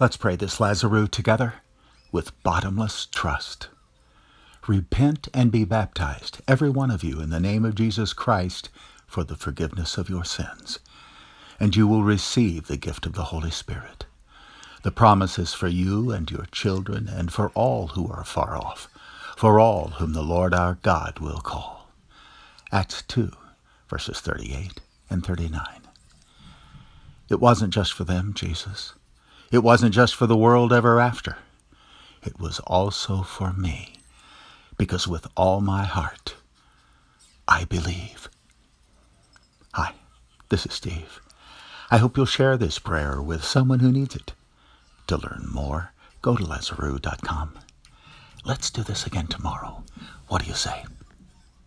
Let's pray this Lazarus together with bottomless trust. Repent and be baptized, every one of you, in the name of Jesus Christ for the forgiveness of your sins, and you will receive the gift of the Holy Spirit. The promise is for you and your children and for all who are far off, for all whom the Lord our God will call. Acts 2, verses 38 and 39. It wasn't just for them, Jesus. It wasn't just for the world ever after. It was also for me, because with all my heart, I believe. Hi, this is Steve. I hope you'll share this prayer with someone who needs it. To learn more, go to Lazarus.com. Let's do this again tomorrow. What do you say?